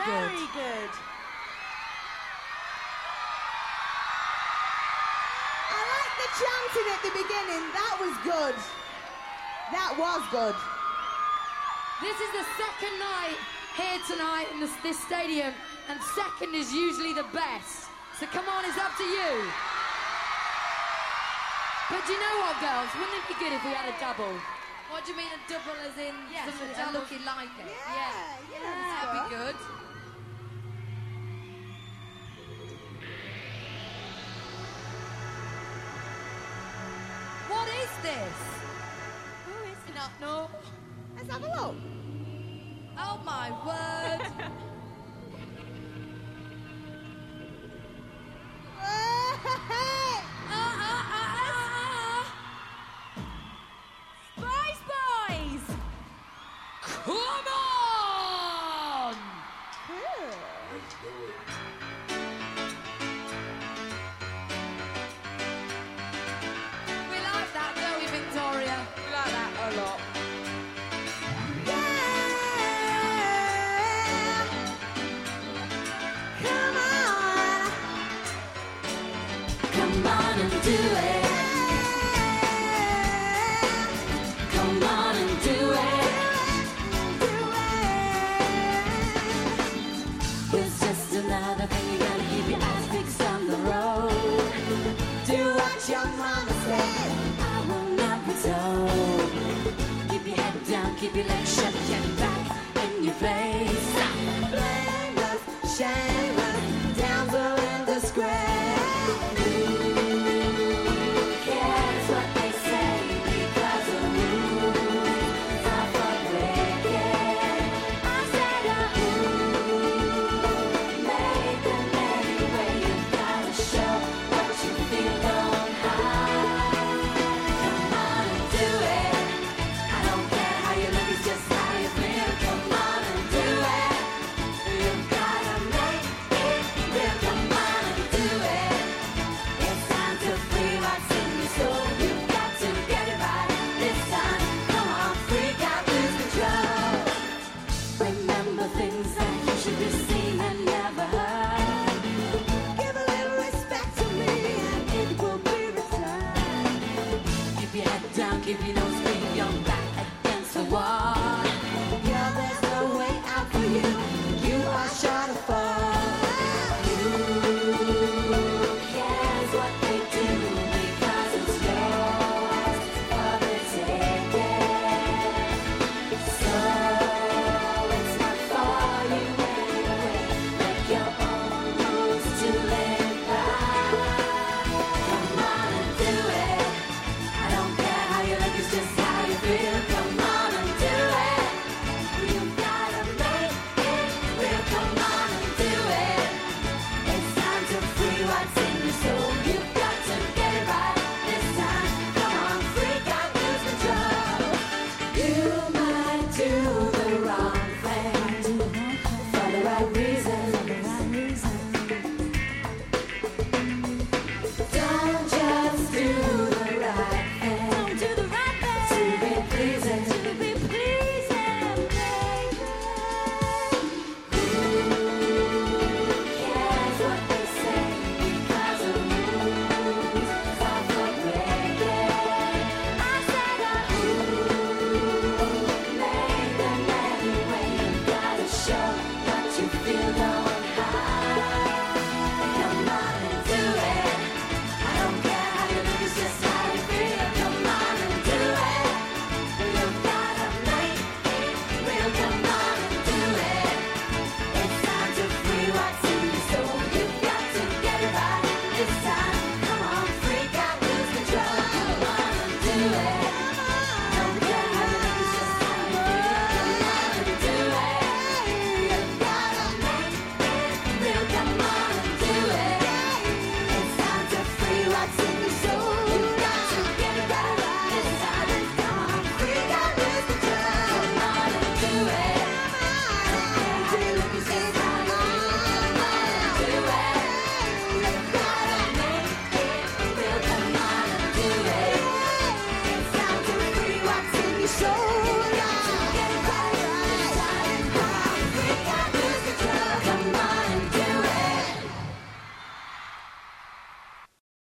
good. Very good. I like the chanting at the beginning. That was good. That was good. This is the second night here tonight in this stadium, and second is usually the best. So come on, it's up to you. But do you know what, girls? Wouldn't it be good if we had a double? What do you mean a double as in Yes, something a double. looking like it? Yeah. That'd be good. What is this? Who is it? Not no. Let's have a look. Oh my word. Spice Boys! Come on! We like that, don't we, Victoria? We like that a lot. Come on and do it. Come on and do it. It's just another thing you gotta keep your eyes fixed on the road. Do what your mama said. I will not be told. Keep your head down, keep your legs shut, get back in your place. Blameless, shameless, damsel in disgrace. Keep your nose clean, your back against the wall. Girl, there's no way out for you. You are sure to fall. Who cares what they do? Because it's yours for the taking. So it's not for you anyway. Make your own rules to live by. Come on and do it. I don't care. It's just how you feel. Come on and do it. You gotta make it real. Come on and do it. It's time to free what's in your soul. You've got to get it right this time. Come on, freak out, lose control. You might do the wrong thing for the right reason. Don't just do the right thing. Show what you feel.